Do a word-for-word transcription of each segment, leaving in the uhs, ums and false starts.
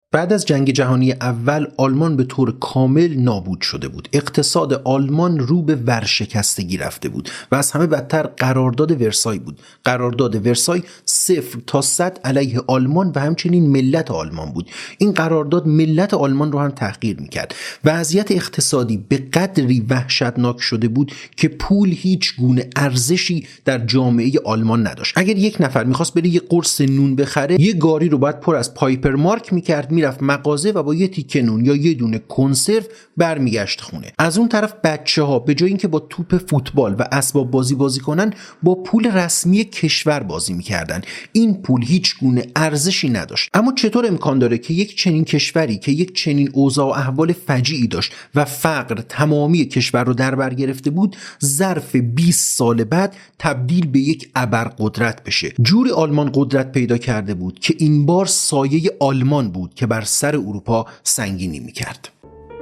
بعد از جنگ جهانی اول آلمان به طور کامل نابود شده بود. اقتصاد آلمان رو به ورشکستگی رفته بود و از همه بدتر قرارداد ورسای بود. قرارداد ورسای صفر تا صد علیه آلمان و همچنین ملت آلمان بود. این قرارداد ملت آلمان رو هم تحقیر میکرد. وضعیت اقتصادی به قدری وحشتناک شده بود که پول هیچ گونه ارزشی در جامعه آلمان نداشت. اگر یک نفر میخواست بره یه قرص نون بخره، یه گاری رو باید پر از پایپر مارک میکرد، میرفت مغازه و با یه تیکه نون یا یه دونه کنسرو برمیگشت خونه. از اون طرف بچه‌ها به جای اینکه با توپ فوتبال و اسباب بازی بازی کنن، با پول رسمی کشور بازی میکردن. این پول هیچ گونه ارزشی نداشت. اما چطور امکان داره که یک چنین کشوری که یک چنین اوضاع و احوال فجیعی داشت و فقر تمامی کشور رو در بر گرفته بود، ظرف بیست سال بعد تبدیل به یک ابرقدرت بشه؟ جوری آلمان قدرت پیدا کرده بود که این بار سایه آلمان بود که بر سر اروپا سنگینی میکرد.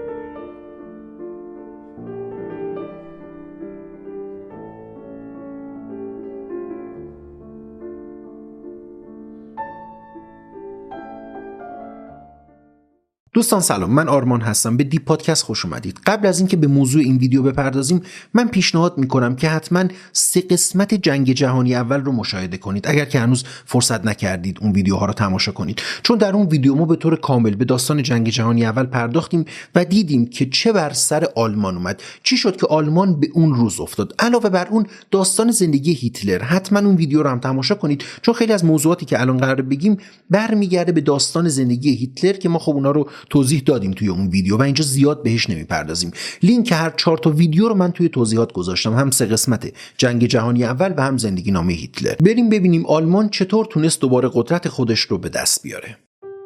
دوستان سلام، من آرمان هستم. به دی پادکست خوش اومدید. قبل از اینکه به موضوع این ویدیو بپردازیم، من پیشنهاد میکنم که حتما سه قسمت جنگ جهانی اول رو مشاهده کنید اگر که هنوز فرصت نکردید اون ویدیوها رو تماشا کنید، چون در اون ویدیو ما به طور کامل به داستان جنگ جهانی اول پرداختیم و دیدیم که چه بر سر آلمان اومد، چی شد که آلمان به اون روز افتاد. علاوه بر اون داستان زندگی هیتلر، حتما اون ویدیو رو هم تماشا کنید، چون خیلی از موضوعاتی که الان قراره بگیم برمیگرده به داستان زندگی هیتلر که ما خب اونا رو توضیح دادیم توی اون ویدیو و اینجا زیاد بهش نمیپردازیم. لینک هر چهار تا ویدیو رو من توی توضیحات گذاشتم، هم سه قسمت جنگ جهانی اول و هم زندگی نامه هیتلر. بریم ببینیم آلمان چطور تونست دوباره قدرت خودش رو به دست بیاره.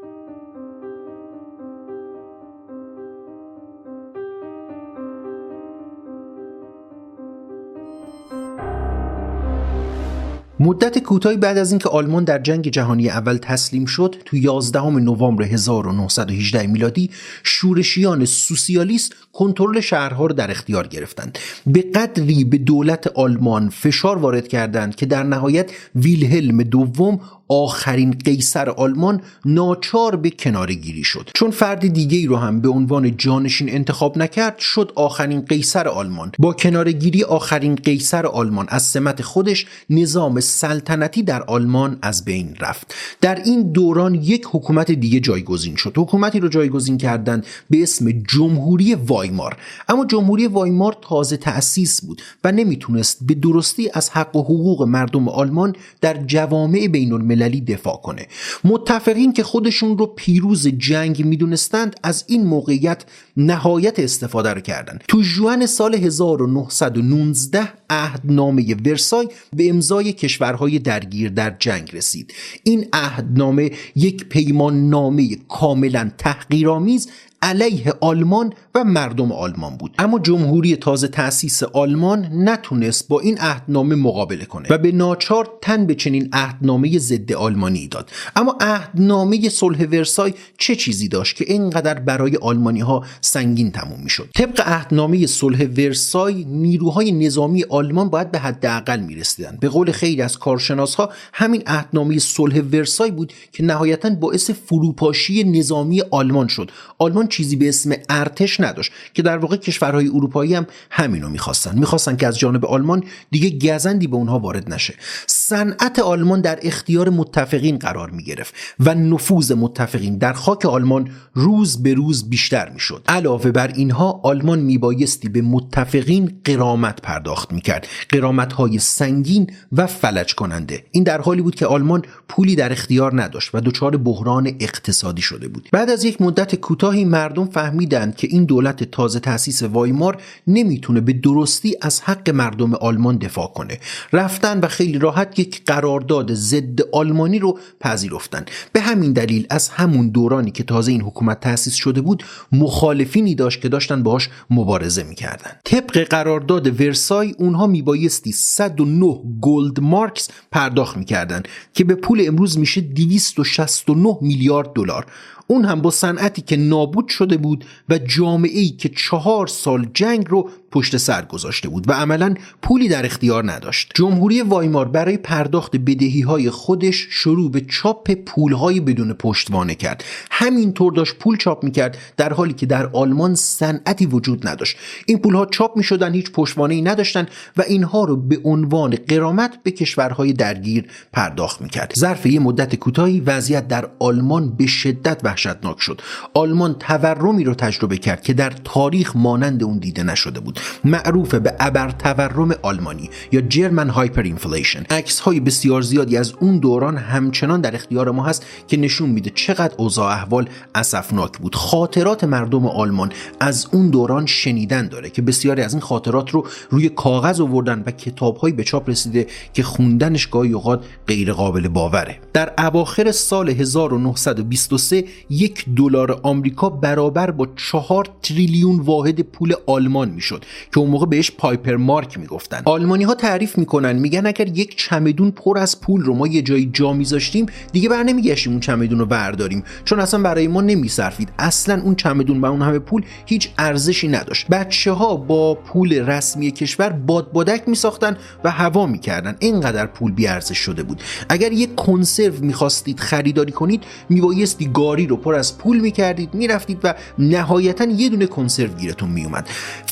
مدت کوتاهی بعد از اینکه آلمان در جنگ جهانی اول تسلیم شد، تو یازدهم نوامبر هزار و نهصد و هجده میلادی شورشیان سوسیالیست کنترل شهرها رو در اختیار گرفتند. به قدری به دولت آلمان فشار وارد کردند که در نهایت ویلهلم دوم، آخرین قیصر آلمان، ناچار به کناره‌گیری شد. چون فرد دیگه‌ای رو هم به عنوان جانشین انتخاب نکرد، شد آخرین قیصر آلمان. با کناره‌گیری آخرین قیصر آلمان از سمت خودش، نظام سلطنتی در آلمان از بین رفت. در این دوران یک حکومت دیگه جایگزین شد. حکومتی رو جایگزین کردند به اسم جمهوری وایمار. اما جمهوری وایمار تازه تأسیس بود و نمیتونست به درستی از حق و حقوق مردم آلمان در جوامع بین‌المللی دفاع کنه. متفقین که خودشون رو پیروز جنگ میدونستند از این موقعیت نهایت استفاده رو کردند. تو ژوئن سال هزار و نهصد و نوزده عهدنامه ورسای به امضای کشورهای درگیر در جنگ رسید. این عهدنامه یک پیمان نامه کاملا تحقیرآمیز علیه آلمان و مردم آلمان بود. اما جمهوری تازه تأسیس آلمان نتونست با این عهدنامه مقابله کنه و به ناچار تن به چنین عهدنامه ضد آلمانی داد. اما عهدنامه صلح ورسای چه چیزی داشت که اینقدر برای آلمانی ها سنگین تموم میشد؟ طبق عهدنامه صلح ورسای، نیروهای نظامی آلمان باید به حداقل میرسیدند. به قول خیلی از کارشناسها، همین عهدنامه صلح ورسای بود که نهایتاً باعث فروپاشی نظامی آلمان شد. آلمان چیزی به اسم ارتش نداشت که در واقع کشورهای اروپایی هم همینو میخواستن. میخواستن که از جانب آلمان دیگه گزندی به اونها وارد نشه. صنعت آلمان در اختیار متفقین قرار میگرفت و نفوذ متفقین در خاک آلمان روز به روز بیشتر میشد. علاوه بر اینها، آلمان میبایستی به متفقین غرامت پرداخت میکرد، غرامت‌های سنگین و فلج کننده. این در حالی بود که آلمان پولی در اختیار نداشت و دچار بحران اقتصادی شده بود. بعد از یک مدت کوتاهی مردم فهمیدند که این دولت تازه تأسیس وایمار نمیتونه به درستی از حق مردم آلمان دفاع کنه. رفتن و خیلی راحت یک قرارداد ضد آلمانی رو پذیرفتن. به همین دلیل از همون دورانی که تازه این حکومت تأسیس شده بود، مخالفینی داشت که داشتن باهاش مبارزه میکردن. طبق قرارداد ورسای، اونها میبایستی صد و نه گلد مارکس پرداخت میکردن که به پول امروز میشه دویست و شصت و نه میلیارد دلار. اون هم با صنعتی که نابود شده بود و جامعه‌ای که چهار سال جنگ رو پشت سر گذاشته بود و عملاً پولی در اختیار نداشت. جمهوری وایمار برای پرداخت بدهی‌های خودش شروع به چاپ پول‌های بدون پشتوانه کرد. همینطور داشت پول چاپ می‌کرد در حالی که در آلمان صنعتی وجود نداشت. این پول‌ها چاپ می‌شدن، هیچ پشتوانه‌ای نداشتن و اینها رو به عنوان غرامت به کشورهای درگیر پرداخت می‌کرد. ظرف یه مدت کوتاهی وضعیت در آلمان به شدت وحشتناک شد. آلمان تورمی رو تجربه کرد که در تاریخ مانند اون دیده نشده بود. معروف به ابر تورم آلمانی یا جرمن هایپر اینفلیشن. عکس‌های بسیار زیادی از اون دوران همچنان در اختیار ما هست که نشون میده چقدر اوضاع احوال اسفناک بود. خاطرات مردم آلمان از اون دوران شنیدن داره که بسیاری از این خاطرات رو روی کاغذ آوردن و کتاب‌هایی به چاپ رسیده که خوندنش گاهی اوقات غیر قابل باوره. در اواخر سال هزار و نهصد و بیست و سه یک دلار آمریکا برابر با چهار تریلیون واحد پول آلمان میشد که اون موقع بهش پایپر مارک میگفتن. آلمانی ها تعریف میکنن، میگن اگر یک چمدون پر از پول رو ما یه جایی جا میذاشتیم دیگه بر نمیگشتیم اون چمدون رو برداریم، چون اصلا برای ما نمیصرفید. اصلا اون چمدون و اون همه پول هیچ ارزشی نداشت. بچه ها با پول رسمی کشور بادبادک میساختن و هوا میکردن، اینقدر پول بی ارزش شده بود. اگر یک کنسرو میخواستید خریداری کنید میبایستی گاری رو پر از پول میکردید، میرفتید و نهایتا یه دونه کنسرو گیرتون میومد.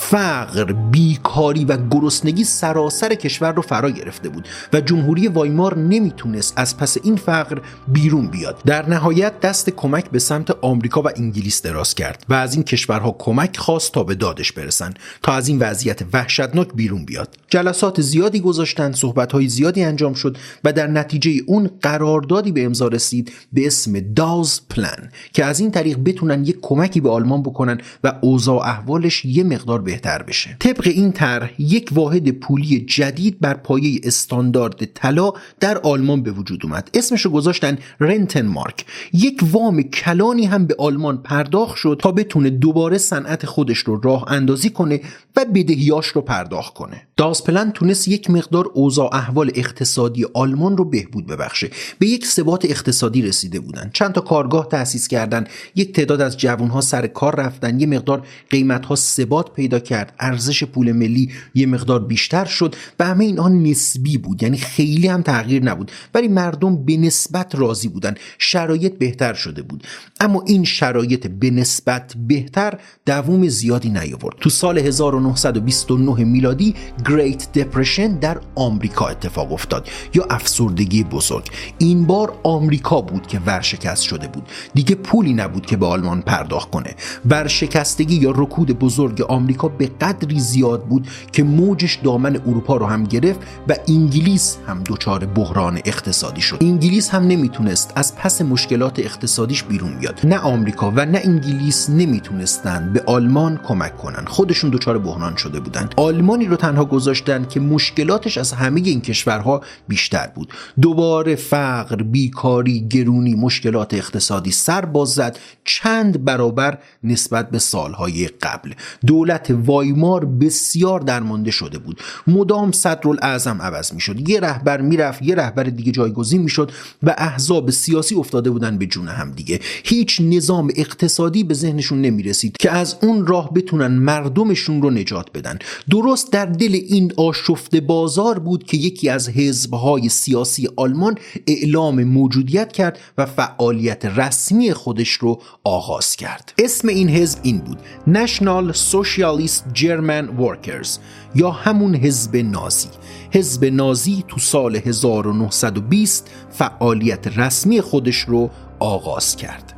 فقر، بیکاری و گرسنگی سراسر کشور رو فرا گرفته بود و جمهوری وایمار نمیتونست از پس این فقر بیرون بیاد. در نهایت دست کمک به سمت آمریکا و انگلیس دراز کرد و از این کشورها کمک خواست تا به دادش برسن، تا از این وضعیت وحشتناک بیرون بیاد. جلسات زیادی گذاشتن، صحبت‌های زیادی انجام شد و در نتیجه اون قراردادی به امضا رسید به اسم داز پلان که از این طریق بتونن یک کمکی به آلمان بکنن و اوضاع احوالش یه مقدار بهتر بشه. طبق این طرح یک واحد پولی جدید بر پایه استاندارد طلا در آلمان به وجود اومد. اسمش رو گذاشتن رنتن مارک. یک وام کلانی هم به آلمان پرداخت شد تا بتونه دوباره صنعت خودش رو راه اندازی کنه و بدهیاش رو پرداخت کنه. داز پلان تونست یک مقدار اوضاع احوال اقتصادی آلمان رو بهبود ببخشه. به یک ثبات اقتصادی رسیده بودن. چند تا کارگاه تأسیس کردن، یک تعداد از جوانها سر کار رفتن، یه مقدار قیمت‌ها ثبات پیدا کرد، ارزش پول ملی یه مقدار بیشتر شد و همه اینها نسبی بود، یعنی خیلی هم تغییر نبود، ولی مردم به نسبت راضی بودن، شرایط بهتر شده بود. اما این شرایط به نسبت بهتر دوام زیادی نیاورد. تو سال هزار و نهصد و بیست و نه میلادی گریت دپرشن در آمریکا اتفاق افتاد یا افسردگی بزرگ. این بار آمریکا بود که ورشکست شده بود. دیگه پولی نبود که به آلمان پرداخت کنه. ورشکستگی یا رکود بزرگ آمریکا به قدری زیاد بود که موجش دامن اروپا رو هم گرفت و انگلیس هم دچار بحران اقتصادی شد. انگلیس هم نمیتونست از پس مشکلات اقتصادیش بیرون بیاد. نه آمریکا و نه انگلیس نمیتونستن به آلمان کمک کنن. خودشون دچار بحران شده بودن. آلمانی رو تنها گذاشتن که مشکلاتش از همه این کشورها بیشتر بود. دوباره فقر، بیکاری، گرونی، مشکلات اقتصادی سر باز زد چند برابر نسبت به سالهای قبل. دولت وایمار بسیار درمانده شده بود. مدام صدرالاعظم عوض میشد. یه رهبر میرفت، یه رهبر دیگه جایگزین میشد و احزاب سیاسی افتاده بودن به جون هم دیگه. هیچ نظام اقتصادی به ذهنشون نمیرسید که از اون راه بتونن مردمشون رو نجات بدن. درست در دل این آشفته بازار بود که یکی از حزب‌های سیاسی آلمان اعلام موجودیت کرد و فعالیت رسمی خودش رو آغاز کرد. اسم این حزب این بود: National Socialist German Workers یا همون حزب نازی. حزب نازی تو سال هزار و نهصد و بیست فعالیت رسمی خودش رو آغاز کرد.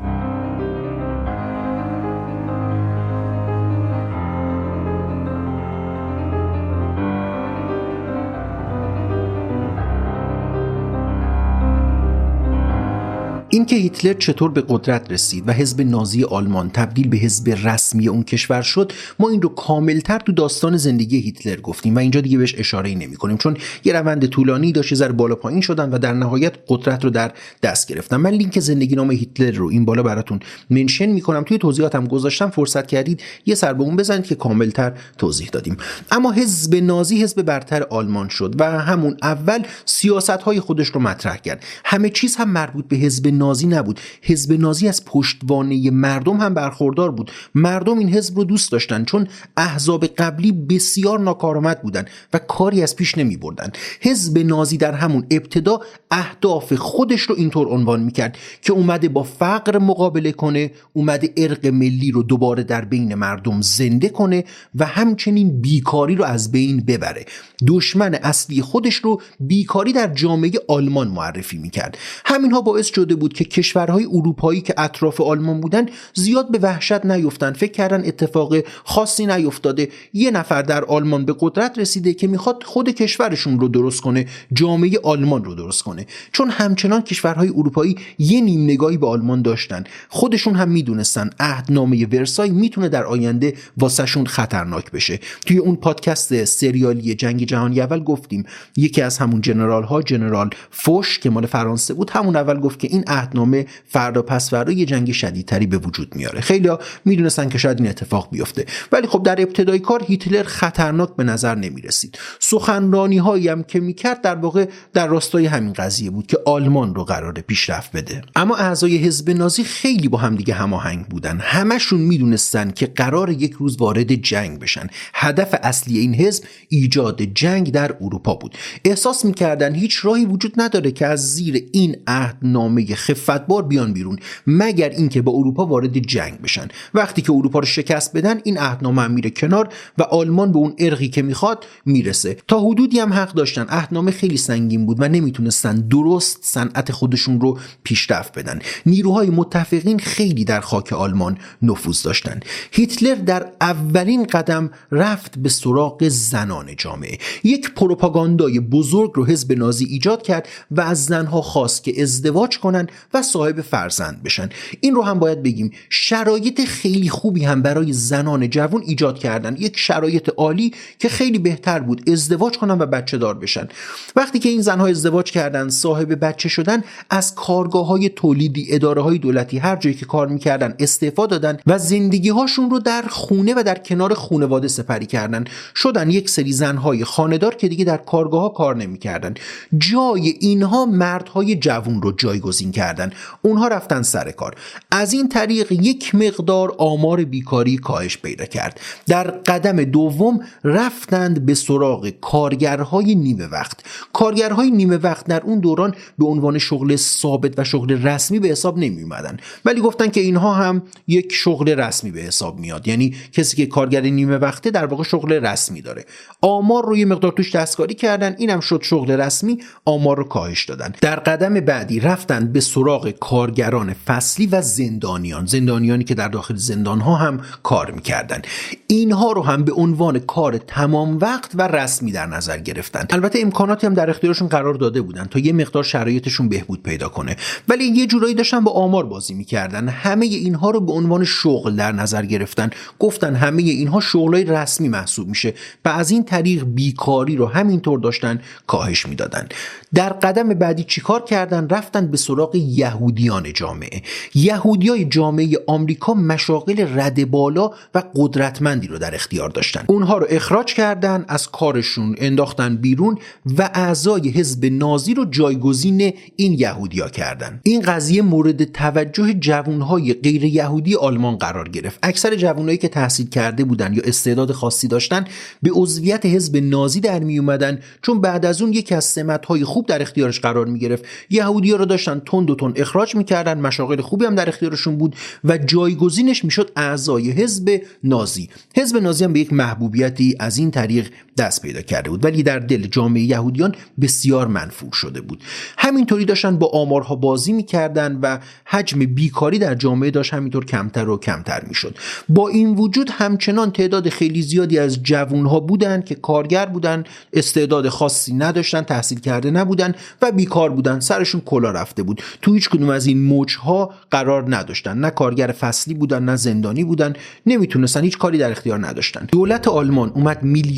اینکه هیتلر چطور به قدرت رسید و حزب نازی آلمان تبدیل به حزب رسمی اون کشور شد، ما این رو کاملتر تو داستان زندگی هیتلر گفتیم و اینجا دیگه بهش اشاره‌ای نمی‌کنیم، چون یه روند طولانی داشت، یه ذره بالا پایین شدن و در نهایت قدرت رو در دست گرفتن. من لینک زندگی نامه هیتلر رو این بالا براتون منشن می‌کنم، توی توضیحاتم گذاشتم، فرصت کردید یه سر به اون بزنید که کاملتر توضیح دادیم. اما حزب نازی حزب برتر آلمان شد و همون اول سیاست‌های خودش رو مطرح کرد. همه چیز هم مربوط به حزب نازی نبود. حزب نازی از پشتوانه مردم هم برخوردار بود. مردم این حزب رو دوست داشتن چون احزاب قبلی بسیار ناکارآمد بودن و کاری از پیش نمی بردن. حزب نازی در همون ابتدا اهداف خودش رو اینطور عنوان میکرد که اومده با فقر مقابله کنه، اومده ارق ملی رو دوباره در بین مردم زنده کنه و همچنین بیکاری رو از بین ببره. دشمن اصلی خودش رو بیکاری در جامعه آلمان معرفی میکرد. همینها باعث شده بود که کشورهای اروپایی که اطراف آلمان بودن زیاد به وحشت نیفتن، فکر کردن اتفاق خاصی نیفتاده، یه نفر در آلمان به قدرت رسیده که میخواد خود کشورشون رو درست کنه، جامعه آلمان رو درست کنه. چون همچنان کشورهای اروپایی یه نیم نگاهی به آلمان داشتن، خودشون هم میدونستن عهدنامه ورسای میتونه در آینده واسهشون خطرناک بشه. توی اون پادکست سریالی جنگ جهانی اول گفتیم یکی از همون جنرال ها، جنرال فوش که مال فرانسه بود، همون اول گفت که این عهدنامه فردا پس فردا یه جنگ شدیدتری به وجود میاره. خیلی‌ها میدونستن که شاید این اتفاق بیفته، ولی خب در ابتدای کار هیتلر خطرناک به نظر نمیرسید. سخنرانی هایی هم که میکرد در واقع در راستای همین قضیه بود که آلمان رو قراره پیشرفت بده. اما اعضای حزب نازی خیلی با هم دیگه هماهنگ بودن. همشون میدونستن که قرار یک روز وارد جنگ بشن. هدف اصلی این حزب ایجاد جنگ در اروپا بود. احساس میکردن هیچ راهی وجود نداره که از زیر این عهدنامه خفتبار بیان بیرون مگر اینکه با اروپا وارد جنگ بشن. وقتی که اروپا رو شکست بدن این عهدنامه هم میره کنار و آلمان به اون ارقی که میخواد میرسه. تا حدودی هم حق داشتن. عهدنامه خیلی سنگین بود و نمیتونستن درست صنعت خودشون رو پیشرفت بدن. نیروهای متفقین خیلی در خاک آلمان نفوذ داشتن. هیتلر در اولین قدم رفت به سراغ زنان جامعه. یک پروپاگاندای بزرگ رو حزب نازی ایجاد کرد و از زنها خواست که ازدواج کنن و صاحب فرزند بشن. این رو هم باید بگیم شرایط خیلی خوبی هم برای زنان جوان ایجاد کردن. یک شرایط عالی که خیلی بهتر بود ازدواج کنن و بچه دار بشن. وقتی که این زنها ازدواج کردن، صاحب بچه شدن، از کارگاه‌های تولیدی، اداره‌های دولتی، هر جایی که کار می‌کردن استعفا دادن و زندگی‌هاشون رو در خونه و در کنار خانواده سپری کردن. شدن یک سری زن‌های خانه‌دار که دیگه در کارگاه‌ها کار نمی‌کردن. جای اینها مردهای جوان رو جایگزین کردن. اونها رفتن سر کار. از این طریق یک مقدار آمار بیکاری کاهش پیدا کرد. در قدم دوم رفتند به سراغ کارگرهای نیمه وقت. کارگرهای نیمه وقت در اون دوران به عنوان شغل ثابت و شغل رسمی به حساب نمی اومدن، ولی گفتن که اینها هم یک شغل رسمی به حساب میاد. یعنی کسی که کارگر نیمه وقته در واقع شغل رسمی داره. آمار رو یه مقدار توش دستکاری کردن، اینم شد شغل رسمی، آمار رو کاهش دادن. در قدم بعدی رفتن به سراغ کارگران فصلی و زندانیان، زندانیانی که در داخل زندانها هم کار میکردن. اینها رو هم به عنوان کار تمام وقت و رسمی در نظر گرفتن. البته امکاناتی هم در اختیارشون قرار داده بودن تا یه مقدار شرایطشون بهبود پیدا کنه، ولی یه جورایی داشتن با آمار بازی میکردن. همه اینها رو به عنوان شغل در نظر گرفتن، گفتن همه اینها شغلای رسمی محسوب میشه و از این طریق بیکاری رو همینطور داشتن کاهش میدادن. در قدم بعدی چیکار کردن؟ رفتن به سراغ یهودیان جامعه. یهودیای جامعه آمریکا مشاغل رده بالا و قدرتمندی رو در اختیار داشتن. اونها رو اخراج کردن، از کارشون انداختن بیرون و اعضای حزب نازی رو جایگزین این یهودیا کردن. این قضیه مورد توجه جوانهای غیر یهودی آلمان قرار گرفت. اکثر جوانایی که تحصیل کرده بودن یا استعداد خاصی داشتن به عضویت حزب نازی در می اومدن، چون بعد از اون یکی از سمت‌های خوب در اختیارش قرار می گرفت. یهودی‌ها رو داشتن تند و تند اخراج می‌کردن، مشاغل خوبی هم در اختیارشون بود و جایگزینش میشد اعضای حزب نازی. حزب نازی هم به یک محبوبیتی از این طریق دست پیدا کرده بود، ولی در دل جامعه یهودیان بسیار منفور شده بود. همینطوری داشتن با آمارها بازی می‌کردن و حجم بیکاری در جامعه داشت همینطور کمتر و کمتر میشد. با این وجود همچنان تعداد خیلی زیادی از جوانها بودن که کارگر بودن، استعداد خاصی نداشتن، تحصیل کرده نبودن و بیکار بودن، سرشون کلا رفته بود. تو هیچ کدوم از این موجها قرار نداشتن، نه کارگر فصلی بودن نه زندانی بودن، نمیتونستن، هیچ کاری در اختیار نداشتن. دولت آلمان اومد میلیاردها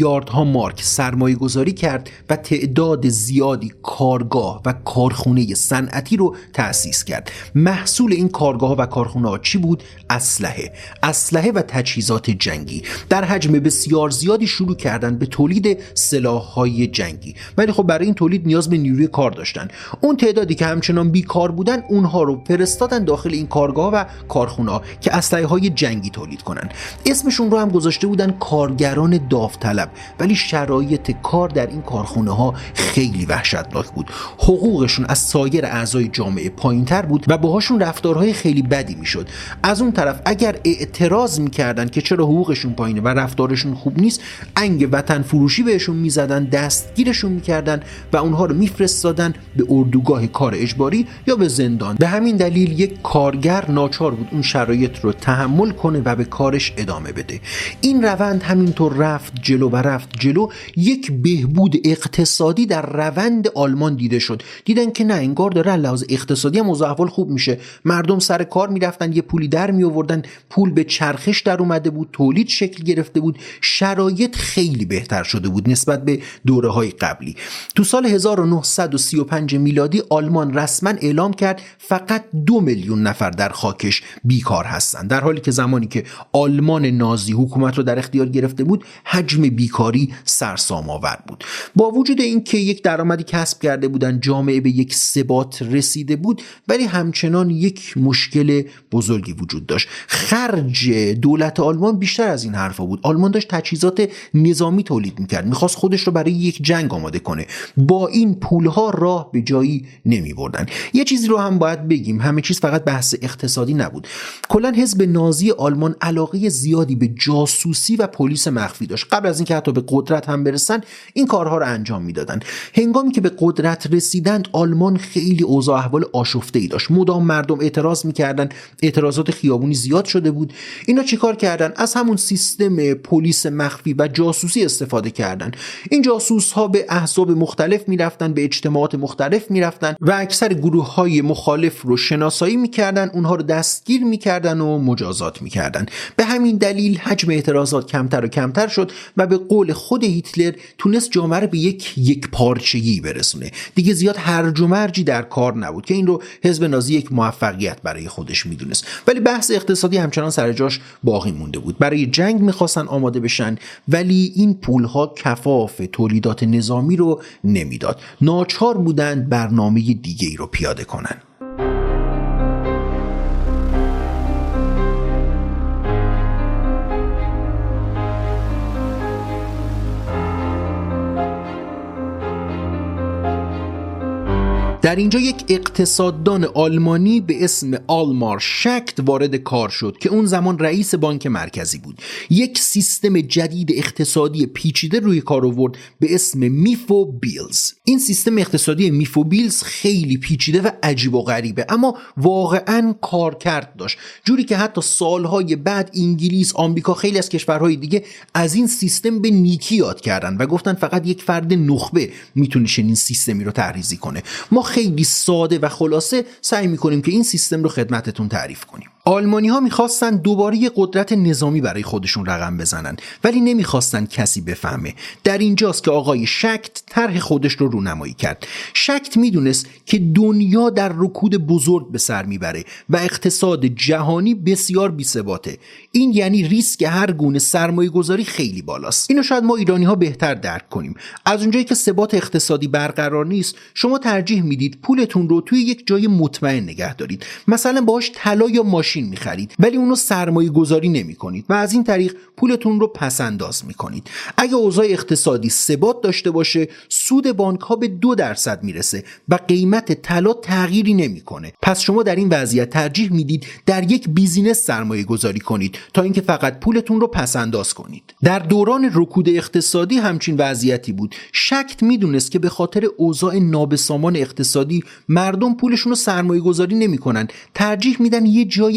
آبراهام مارک سرمایه گذاری کرد و تعداد زیادی کارگاه و کارخونه صنعتی رو تأسیس کرد. محصول این کارگاه و کارخونه ها چی بود؟ اسلحه اسلحه و تجهیزات جنگی. در حجم بسیار زیادی شروع کردن به تولید سلاح‌های جنگی، ولی خب برای این تولید نیاز به نیروی کار داشتن. اون تعدادی که همچنان بیکار بودن اونها رو فرستادن داخل این کارگاه و کارخونه‌ها که اسلحه‌های جنگی تولید کنن. اسمشون رو هم گذاشته بودن کارگران داوطلب، ولی شرایط کار در این کارخونه‌ها خیلی وحشتناک بود. حقوقشون از سایر اعضای جامعه پایین‌تر بود و باهاشون رفتارهای خیلی بدی میشد. از اون طرف اگر اعتراض میکردن که چرا حقوقشون پایینه و رفتارشون خوب نیست، انگ وطن فروشی بهشون میزدن، دستگیرشون میکردن و اونها رو میفرستادن به اردوگاه کار اجباری یا به زندان. به همین دلیل یک کارگر ناچار بود اون شرایط رو تحمل کنه و به کارش ادامه بده. این روند همینطور رفت جلو و رفت جلو. یک بهبود اقتصادی در روند آلمان دیده شد. دیدن که نه، انگار داره لحاظ اقتصادی هم اوضاع احوال خوب میشه. مردم سر کار میرفتن، یه پولی در می آوردن، پول به چرخش در اومده بود، تولید شکل گرفته بود، شرایط خیلی بهتر شده بود نسبت به دوره‌های قبلی. تو سال هزار و نهصد و سی و پنج میلادی آلمان رسما اعلام کرد فقط دو میلیون نفر در خاکش بیکار هستند، در حالی که زمانی که آلمان نازی حکومت رو در اختیار گرفته بود حجم بیکاری سرسام‌آور بود. با وجود اینکه یک درآمدی کسب کرده بودن، جامعه به یک ثبات رسیده بود، ولی همچنان یک مشکل بزرگی وجود داشت. خرج دولت آلمان بیشتر از این حرفا بود. آلمان داشت تجهیزات نظامی تولید میکرد، میخواست خودش رو برای یک جنگ آماده کنه. با این پولها راه به جایی نمیبردن. یه چیزی رو هم باید بگیم، همه چیز فقط بحث اقتصادی نبود. کلا حزب نازی آلمان علاقه زیادی به جاسوسی و پلیس مخفی داشت. قبل از اینکه حتی به قدرت هم برسن این کارها رو انجام میدادن. هنگامی که به قدرت رسیدند آلمان خیلی اوضاع احوال آشفته‌ای داشت. مدام مردم اعتراض میکردن، اعتراضات خیابونی زیاد شده بود. اینا چیکار کردن؟ از همون سیستم پلیس مخفی و جاسوسی استفاده کردن. این جاسوس ها به احزاب مختلف میرفتن، به اجتماعات مختلف میرفتن و اکثر گروه های مخالف رو شناسایی میکردن، اونها رو دستگیر میکردن و مجازات میکردن. به همین دلیل حجم اعتراضات کمتر و کمتر شد و به قول خود هیتلر تونست جامعه رو به یک یک پارچگی برسونه. دیگه زیاد هرج و مرجی در کار نبود که این رو حزب نازی یک موفقیت برای خودش میدونست. ولی بحث اقتصادی همچنان سر جاش باقی مونده بود. برای جنگ میخواستن آماده بشن، ولی این پولها کفاف تولیدات نظامی رو نمیداد. ناچار بودند برنامه دیگه‌ای رو پیاده کنن. در اینجا یک اقتصاددان آلمانی به اسم آلمار شکت وارد کار شد که اون زمان رئیس بانک مرکزی بود. یک سیستم جدید اقتصادی پیچیده روی کار آورد به اسم میفو بیلز. این سیستم اقتصادی میفو بیلز خیلی پیچیده و عجیب و غریبه، اما واقعاً کارکرد داشت، جوری که حتی سالهای بعد انگلیس، آمریکا، خیلی از کشورهای دیگه از این سیستم به نیکی یاد کردن و گفتن فقط یک فرد نخبه میتونه چنین سیستمی رو طرحریزی کنه. ما خیلی ساده و خلاصه سعی میکنیم که این سیستم رو خدمتتون تعریف کنیم. آلمانی ها میخواستن دوباره یه قدرت نظامی برای خودشون رقم بزنن، ولی نمیخواستن کسی بفهمه. در اینجاست که آقای شکت طرح خودش رو رونمایی کرد. شکت میدونست که دنیا در رکود بزرگ به سر میبره و اقتصاد جهانی بسیار بی‌ثباته. این یعنی ریسک هر گونه سرمایه گذاری خیلی بالاست. اینو شاید ما ایرانی ها بهتر درک کنیم. از اونجایی که ثبات اقتصادی برقرار نیست، شما ترجیح میدید پولتون رو توی یک جای مطمئن نگه دارید. مثلا باهاش طلا یا ماشین میخرید، ولی اونو سرمایه گذاری نمی کنید و از این طریق پولتون رو پس انداز میکنید. اگه اوضاع اقتصادی ثبات داشته باشه، سود بانک ها به دو درصد میرسه و قیمت طلا تغییری نمیکنه. پس شما در این وضعیت ترجیح میدید در یک بیزینس سرمایه گذاری کنید تا اینکه فقط پولتون رو پس انداز کنید. در دوران رکود اقتصادی همچین وضعیتی بود. شکت میدونست که به خاطر اوضاع نابسامان اقتصادی مردم پولشون رو سرمایه گذاری نمیکنن، ترجیح میدن یه جای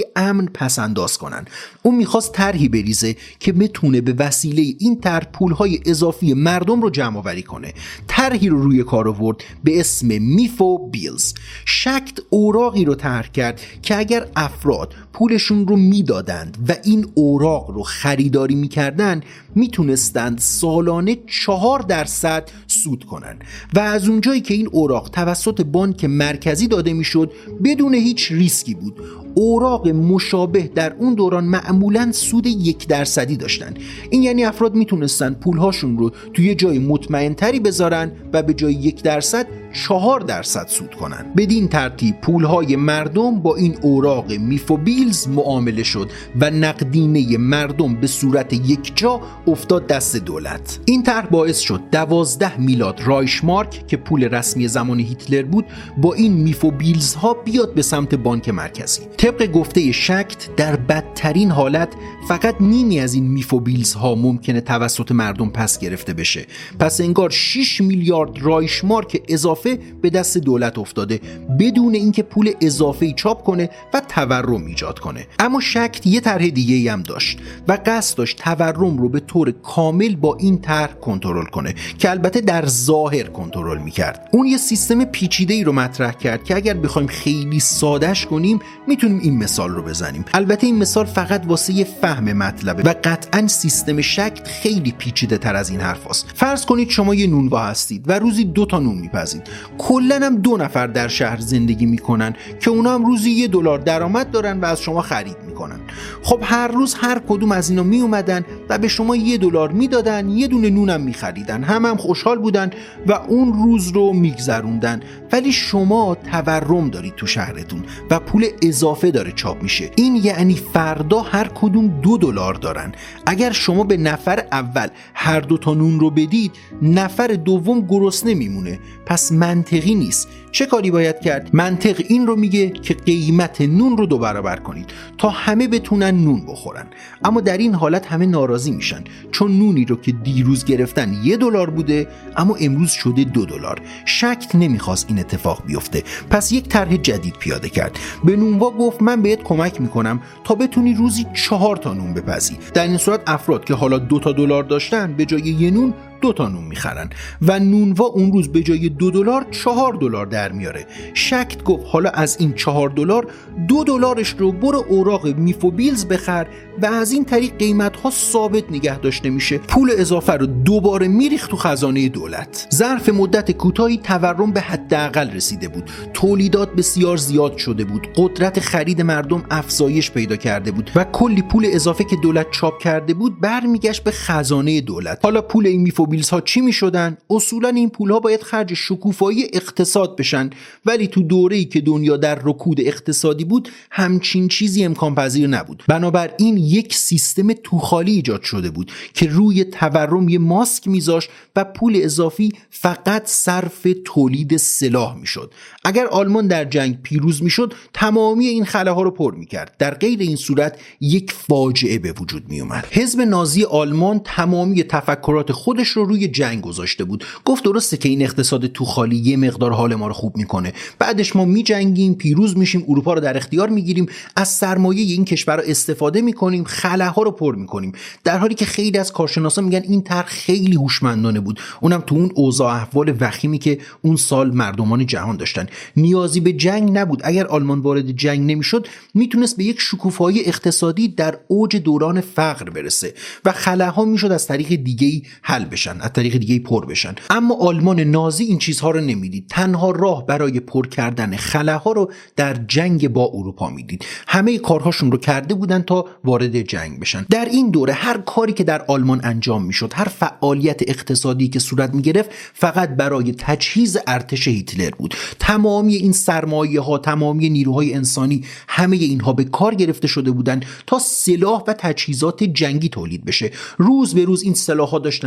امن پس انداز کنن. اون میخواست طرحی بریزه که بتونه به وسیله این طرح پولهای اضافی مردم رو جمع آوری کنه. طرحی رو روی کار آورد به اسم میفو بیلز. شکت اوراقی رو طرح کرد که اگر افراد پولشون رو میدادند و این اوراق رو خریداری میکردن میتونستند سالانه چهار درصد سود کنن و از اونجایی که این اوراق توسط بانک مرکزی داده میشد بدون هیچ ریسکی بود. اوراق مشابه در اون دوران معمولاً سود یک درصدی داشتن. این یعنی افراد میتونستن پولهاشون رو توی جای مطمئن تری بذارن و به جای یک درصد چهار درصد سود کنن. بدین ترتیب پولهای مردم با این اوراق میفو بیلز معامله شد و نقدینه مردم به صورت یک جا افتاد دست دولت. این طرح باعث شد دوازده میلاد رایشمارک که پول رسمی زمان هیتلر بود با این میفو بیلز ها بیاد به سمت بانک مرکزی. طبق گفته شکت در بدترین حالت فقط نیمی از این میفو بیلز ها ممکنه توسط مردم پس گرفته بشه. پس انگار شش میلیارد رایشمارک اضافه به دست دولت افتاده بدون اینکه پول اضافه‌ای چاپ کنه و تورم ایجاد کنه. اما شکت یه طرح دیگه‌ای هم داشت و قصد داشت تورم رو به طور کامل با این طرح کنترل کنه که البته در ظاهر کنترل می‌کرد. اون یه سیستم پیچیده‌ای رو مطرح کرد که اگر بخوایم خیلی سادهش کنیم میتونیم این مثال رو بزنیم. البته این مثال فقط واسه یه فهم مطلبه و قطعاً سیستم شکت خیلی پیچیده‌تر از این حرفاست. فرض کنید شما یه نونوا هستید و روزی دو تا نون میپزید. کلاً هم دو نفر در شهر زندگی میکنن که اونا هم روزی یه دلار درآمد دارن و از شما خرید میکنن. خب هر روز هر کدوم از اینا می اومدن و به شما یه دلار میدادن، یه دونه نونم میخریدن، هم هم خوشحال بودن و اون روز رو میگذروندن. ولی شما تورم دارید تو شهرتون و پول اضافه داره چاپ میشه. این یعنی فردا هر کدوم دو دلار دارن. اگر شما به نفر اول هر دو تا نون رو بدید، نفر دوم گرسنه میمونه. پس منطقی نیست. چه کاری باید کرد؟ منطق این رو میگه که قیمت نون رو دو برابر کنید تا همه بتونن نون بخورن. اما در این حالت همه ناراضی میشن چون نونی رو که دیروز گرفتن یه دلار بوده اما امروز شده دو دلار. شکت نمیخواست این اتفاق بیفته، پس یک طرح جدید پیاده کرد. به نونوا گفت من بهت کمک میکنم تا بتونی روزی چهار تا نون بپزی. در این صورت افراد که حالا دو تا دلار داشتن به جای یه نون دو تا نون میخرن و نونوا اون روز به جای دو دلار چهار دلار در میاره. شکت گفت حالا از این چهار دلار دو دلارش رو برو اوراق میفو بیلز بخر و از این طریق قیمت ها ثابت نگه داشته میشه. پول اضافه رو دوباره میریخت تو خزانه دولت. ظرف مدت کوتاهی تورم به حداقل رسیده بود. تولیدات بسیار زیاد شده بود. قدرت خرید مردم افزایش پیدا کرده بود و کلی پول اضافه که دولت چاپ کرده بود برمیگشت به خزانه دولت. حالا پول این میفو بیلز ها چی میشدن؟ اصولا این پول ها باید خرج شکوفایی اقتصاد بشن، ولی تو دوره‌ای که دنیا در رکود اقتصادی بود همچین چیزی امکان پذیر نبود. بنابراین یک سیستم توخالی ایجاد شده بود که روی تورم یه ماسک میذاشت و پول اضافی فقط صرف تولید سلاح میشد. اگر آلمان در جنگ پیروز میشد تمامی این خلاها رو پر میکرد. در غیر این صورت یک فاجعه به وجود میومد. حزب نازی آلمان تمامی تفکرات خودش رو روی جنگ گذاشته بود. گفت درسته که این اقتصاد توخالی یه مقدار حال ما رو خوب میکنه، بعدش ما میجنگیم، پیروز میشیم، اروپا رو در اختیار میگیریم، از سرمایه این کشور استفاده میکنیم، خلاها رو پر میکنیم. در حالی که خیلی از کارشناسان میگن این طرح خیلی هوشمندانه بود، اونم تو اون اوضاع احوال وخیمی که اون سال مردمان جهان داشتن. نیازی به جنگ نبود. اگر آلمان وارد جنگ نمیشد میتونست به یک شکوفایی اقتصادی در اوج دوران فقر برسه و خلاها میشد از طریق دیگه‌ای حل بشن، از طریق دیگه‌ای پر بشن. اما آلمان نازی این چیزها رو نمیدید. تنها راه برای پر کردن خلاها رو در جنگ با اروپا میدید. همه کارهاشون رو کرده بودن تا وارد جنگ بشن. در این دوره هر کاری که در آلمان انجام میشد، هر فعالیت اقتصادی که صورت میگرفت فقط برای تجهیز ارتش هیتلر بود. تمامی این سرمایه ها، تمامی نیروهای انسانی، همه اینها به کار گرفته شده بودن تا سلاح و تجهیزات جنگی تولید بشه. روز به روز این سلاح‌ها داشتن بیشتر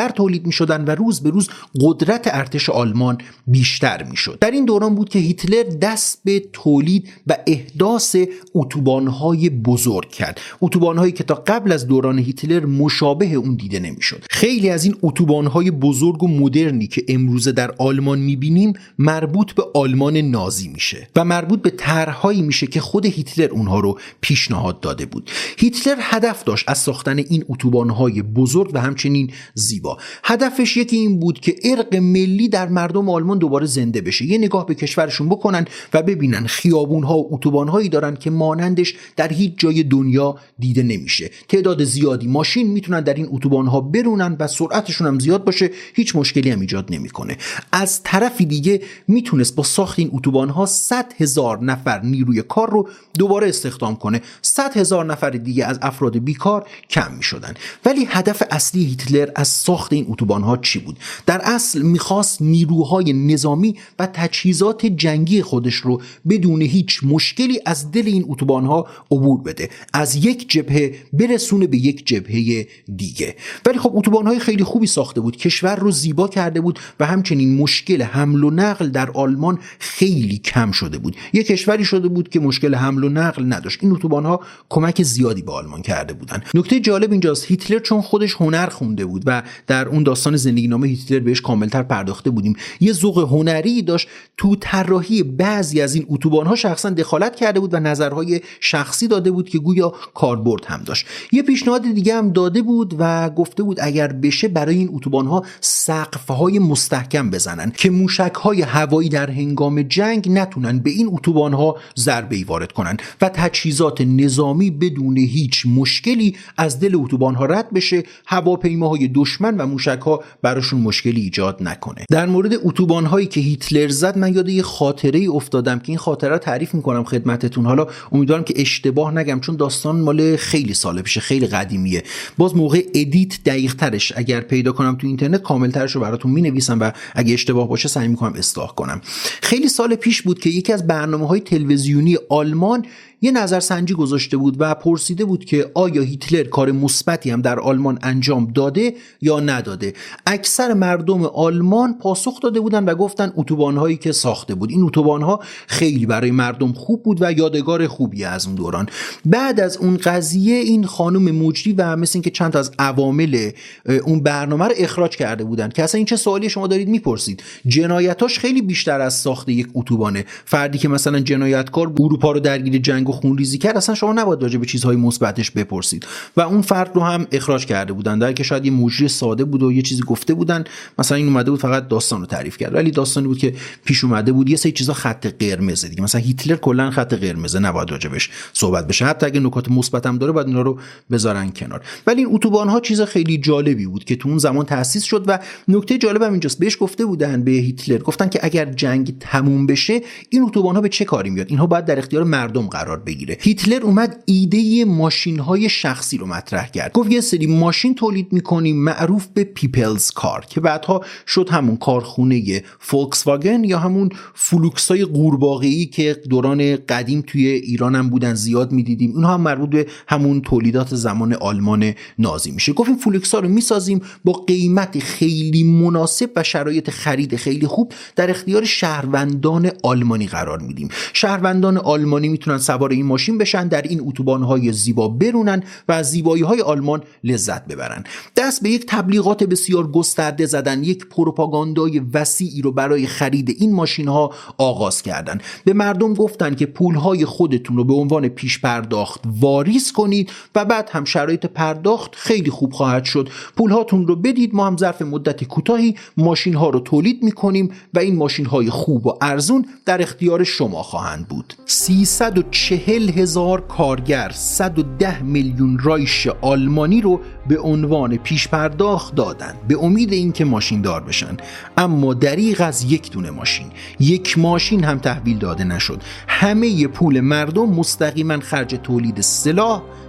بیشتر تولید می‌شدن و روز به روز قدرت ارتش آلمان بیشتر می‌شد. در این دوران بود که هیتلر دست به تولید و احداث اتوبان‌های بزرگ کرد. اتوبان‌هایی که تا قبل از دوران هیتلر مشابه اون دیده نمی‌شد. خیلی از این اتوبان‌های بزرگ و مدرنی که امروزه در آلمان می‌بینیم مربوط به آلمان نازی میشه و مربوط به طرح‌هایی میشه که خود هیتلر اونها رو پیشنهاد داده بود. هیتلر هدف داشت از ساختن این اتوبان‌های بزرگ و همچنین زیبا. هدفش یکی این بود که ارق ملی در مردم آلمان دوباره زنده بشه. یه نگاه به کشورشون بکنن و ببینن خیابون‌ها و اتوبان‌هایی دارن که مانندش در هیچ جای دنیا دیده نمیشه. تعداد زیادی ماشین میتونن در این اتوبان‌ها برونن و سرعتشون هم زیاد باشه، هیچ مشکلی هم ایجاد نمیکنه. از طرفی دیگه میتونست با ساخت این اتوبان‌ها صد هزار نفر نیروی کار رو دوباره استخدام کنه. صد هزار نفر دیگه از افراد بیکار کم میشدن. ولی هدف اصلی هیتلر از ساخت این اتوبان‌ها چی بود؟ در اصل میخواست نیروهای نظامی و تجهیزات جنگی خودش رو بدون هیچ مشکلی از دل این اتوبان‌ها عبور بده، از یک جبهه برسونه به یک جبهه دیگه. ولی خب اتوبان‌های خیلی خوبی ساخته بود، کشور رو زیبا کرده بود و همچنین مشکل حمل و نقل در آلمان خیلی کم شده بود. یک کشوری شده بود که مشکل حمل و نقل نداشت. این اتوبان‌ها کمک زیادی به آلمان کرده بودن. نکته جالب اینجاست هیتلر چون خودش هنر خونده بود و در اون داستان زندگی نامه هیتلر بهش کاملتر پرداخته بودیم، یه ذوق هنری داشت. تو طراحی بعضی از این اتوبان‌ها شخصا دخالت کرده بود و نظرهای شخصی داده بود که گویا کاربرد هم داشت. یه پیشنهاد دیگه هم داده بود و گفته بود اگر بشه برای این اتوبان‌ها سقف‌های مستحکم بزنن که موشک‌های هوایی در هنگام جنگ نتونن به این اتوبان‌ها ضربه‌ای وارد کنن و تجهیزات نظامی بدون هیچ مشکلی از دل اتوبان‌ها رد بشه، هواپیماهای دشمن و موشک‌ها براشون مشکلی ایجاد نکنه. در مورد اتوبان‌هایی که هیتلر زد من یاد یه خاطره افتادم که این خاطره رو تعریف می‌کنم خدمتتون. حالا امیدوارم که اشتباه نگم چون داستان مال خیلی سال پیشه، خیلی قدیمیه. باز موقع ادیت دقیق‌ترش اگر پیدا کنم تو اینترنت کامل‌ترش رو براتون می‌نویسم و اگه اشتباه باشه سعی می‌کنم اصلاح کنم. خیلی سال پیش بود که یکی از برنامه‌های تلویزیونی آلمان یه نظرسنجی گذاشته بود و پرسیده بود که آیا هیتلر کار مثبتی هم در آلمان انجام داده یا نداده. اکثر مردم آلمان پاسخ داده بودن و گفتن اتوبان‌هایی که ساخته بود. این اتوبان‌ها خیلی برای مردم خوب بود و یادگار خوبی از اون دوران. بعد از اون قضیه این خانم مجری و مثل این که چند تا از عوامل اون برنامه رو اخراج کرده بودن که اصلا این چه سوالی شما دارید میپرسید. جنایتاش خیلی بیشتر از ساخت یک اتوبانه. فردی که مثلا جنایتکار اروپا رو درگیر جنگ و خونریزی کرد اصلا شما نباید راجع به چیزهای مثبتش بپرسید و اون فرد رو هم اخراج کرده بودن، در که شاید یه مجری ساده بود و یه چیزی گفته بودن، مثلا این اومده بود فقط داستان رو تعریف کرد، ولی داستانی بود که پیش اومده بود یه سری چیزا خط قرمز دیگه. مثلا هیتلر کلا خط قرمز نباید راجبش صحبت بشه، حتی اگه نکات مثبت هم داره باید اینا رو بذارن کنار. ولی این اتوبان ها چیز خیلی جالبی بود که تو اون زمان تأسیس شد و نکته جالبم اینجاست بهش گفته بودن به هیتلر، گفتن که اگر جنگ تموم بشه این اتوبان ها به چه کاری میاد؟ اینها باید در اختیار مردم قرار بگیره. هیتلر اومد ایده ماشین‌های شخصی رو مطرح کرد. گفت یه سری ماشین تولید می‌کنیم معروف به پیپلز کار که بعدها شد همون کارخونه فولکس واگن یا همون فلوکسای قورباغه‌ای که دوران قدیم توی ایران هم بودن زیاد می‌دیدیم. اونها هم مربوط به همون تولیدات زمان آلمان نازی میشه. گفت این فلوکس‌ها رو می‌سازیم با قیمت خیلی مناسب و شرایط خرید خیلی خوب در اختیار شهروندان آلمانی قرار میدیم. شهروندان آلمانی میتونن سوار این ماشین بشن، در این اتوبان‌های زیبا برونن و از زیبایی‌های آلمان لذت ببرن. دست به یک تبلیغات بسیار گسترده زدن، یک پروپاگاندای وسیعی رو برای خرید این ماشین‌ها آغاز کردن. به مردم گفتن که پول‌های خودتون رو به عنوان پیش پرداخت واریز کنید و بعد هم شرایط پرداخت خیلی خوب خواهد شد. پول‌هاتون رو بدید، ما هم ظرف مدت کوتاهی ماشین‌ها رو تولید می‌کنیم و این ماشین‌های خوب و ارزون در اختیار شما خواهند بود. سیصد و چهل هزار کارگر، صد و ده میلیون رایش آلمانی رو به عنوان پیش پرداخت دادن به امید اینکه ماشین دار بشن، اما دریغ از یک دونه ماشین، یک ماشین هم تحویل داده نشد. همه پول مردم مستقیما خرج تولید سلاح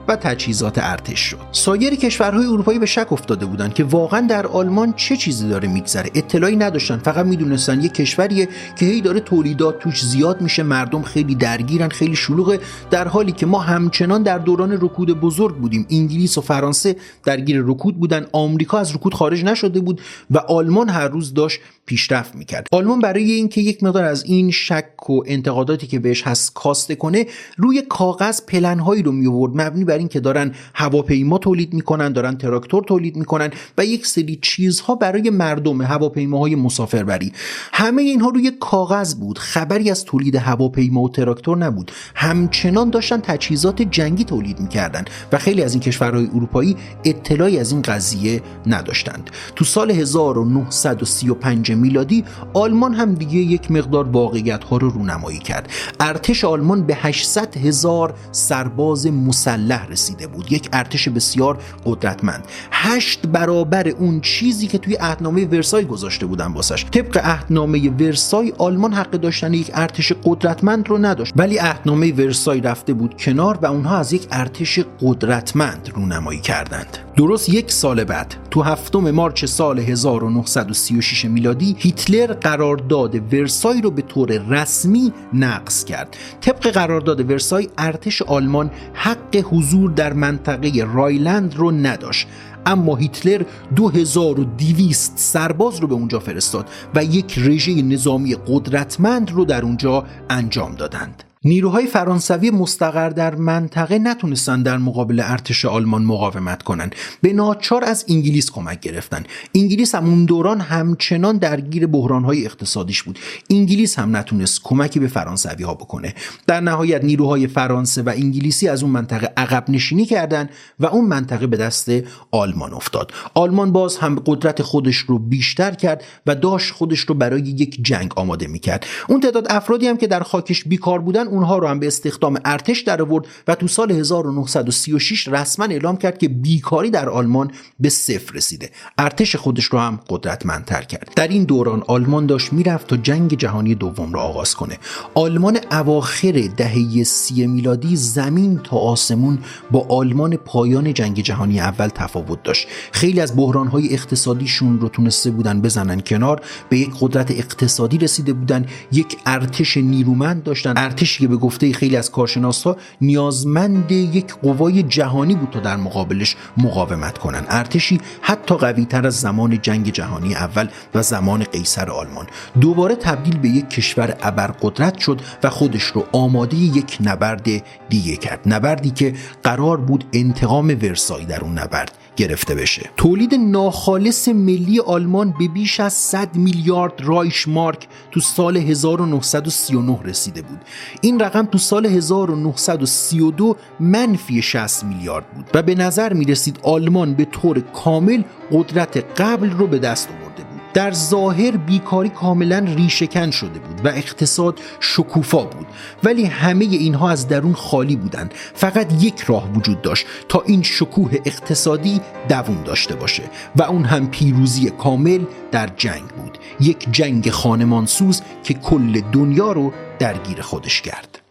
و تجهیزات ارتش شد. سایر کشورهای اروپایی به شک افتاده بودند که واقعا در آلمان چه چیزی داره میگذره. اطلاعی نداشتن، فقط میدونستن یک کشوریه که هی داره تولیدات توش زیاد میشه، مردم خیلی درگیرن، خیلی شلوغه، در حالی که ما همچنان در دوران رکود بزرگ بودیم. انگلیس و فرانسه درگیر رکود بودن، آمریکا از رکود خارج نشده بود و آلمان هر روز داشت پیشرفت میکرد. آلمان برای اینکه یک مقدار از این شک و انتقاداتی که بهش هست کاسته کنه، روی کاغذ پلن‌هایی رو می‌آورد مبنی بر این که دارن هواپیما تولید میکنن، دارن تراکتور تولید میکنن و یک سری چیزها برای مردم، هواپیماهای مسافربری. همه اینها روی کاغذ بود، خبری از تولید هواپیما و تراکتور نبود. همچنان داشتن تجهیزات جنگی تولید میکردن و خیلی از این کشورهای اروپایی اطلاعی از این قضیه نداشتند. تو سال هزار و نهصد و سی و پنج میلادی آلمان هم دیگه یک مقدار واقعیت‌ها رو رونمایی کرد. ارتش آلمان به هشتصد هزار سرباز مسلح رسیده بود، یک ارتش بسیار قدرتمند، هشت برابر اون چیزی که توی عهدنامه ورسای گذاشته بودن واسش. طبق عهدنامه ورسای آلمان حق داشتن یک ارتش قدرتمند رو نداشت، ولی عهدنامه ورسای رفته بود کنار و اونها از یک ارتش قدرتمند رونمایی کردند. درست یک سال بعد، تو هفتم مارچ سال هزار و نهصد و سی و شش میلادی، هیتلر قرارداد ورسای رو به طور رسمی نقض کرد. طبق قرارداد ورسای ارتش آلمان حق حضور در منطقه رایلند رو نداشت، اما هیتلر دو هزار و دویست سرباز رو به اونجا فرستاد و یک رژه نظامی قدرتمند رو در اونجا انجام دادند. نیروهای فرانسوی مستقر در منطقه نتونستن در مقابل ارتش آلمان مقاومت کنن، به ناچار از انگلیس کمک گرفتن. انگلیس هم اون دوران همچنان درگیر بحرانهای اقتصادیش بود. انگلیس هم نتونست کمکی به فرانسوی ها بکنه. در نهایت نیروهای فرانسه و انگلیسی از اون منطقه عقب نشینی کردن و اون منطقه به دست آلمان افتاد. آلمان باز هم قدرت خودش رو بیشتر کرد و داشت خودش رو برای یک جنگ آماده میکرد. اون تعداد افرادی هم که در خاکش بیکار بودن اونها رو هم به استخدام ارتش در آورد و تو سال هزار و نهصد و سی و شش رسما اعلام کرد که بیکاری در آلمان به صفر رسیده. ارتش خودش رو هم قدرتمندتر کرد. در این دوران آلمان داشت میرفت تا جنگ جهانی دوم رو آغاز کنه. آلمان اواخر دهه سی میلادی زمین تا آسمون با آلمان پایان جنگ جهانی اول تفاوت داشت. خیلی از بحران‌های اقتصادیشون رو تونسته بودن بزنن کنار، به یک قدرت اقتصادی رسیده بودن، یک ارتش نیرومند داشتن، ارتشی که به گفته خیلی از کارشناسا نیازمند یک قوای جهانی بود تا در مقابلش مقاومت کنن. ارتشی حتی قوی‌تر از زمان جنگ جهانی اول و زمان قیصر آلمان. دوباره تبدیل به یک کشور ابرقدرت شد و خودش رو آماده یک نبرد دیگه کرد. نبردی که قرار بود انتقام ورسای در اون نبرد گرفته بشه. تولید ناخالص ملی آلمان به بیش از صد میلیارد رایش مارک تو سال هزار و نهصد و سی و نه رسیده بود. این رقم تو سال هزار و نهصد و سی و دو منفی شصت میلیارد بود و به نظر می رسید آلمان به طور کامل قدرت قبل رو به دست آورده بود. در ظاهر بیکاری کاملا ریشه‌کن شده بود و اقتصاد شکوفا بود، ولی همه اینها از درون خالی بودند. فقط یک راه وجود داشت تا این شکوه اقتصادی دوام داشته باشه و اون هم پیروزی کامل در جنگ بود. یک جنگ خانمانسوز که کل دنیا رو درگیر خودش کرد.